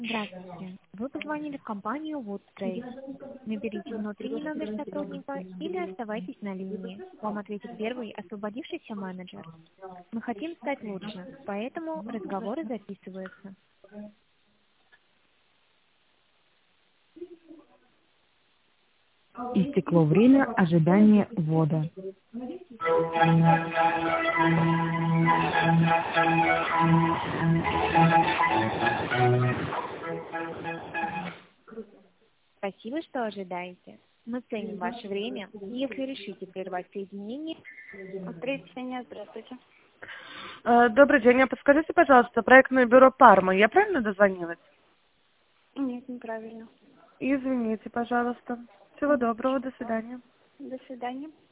Здравствуйте. Вы позвонили в компанию WoodTrade. Наберите внутренний номер сотрудника или оставайтесь на линии. Вам ответит первый освободившийся менеджер. Мы хотим стать лучше, поэтому разговоры записываются. Истекло время ожидания ввода. Спасибо, что ожидаете. Мы ценим ваше время. Если решите прервать соединение... Здравствуйте. Добрый день. А подскажите, пожалуйста, проектное бюро «Парма». Я правильно дозвонилась? Нет, неправильно. Извините, пожалуйста. Всего доброго. До свидания. До свидания.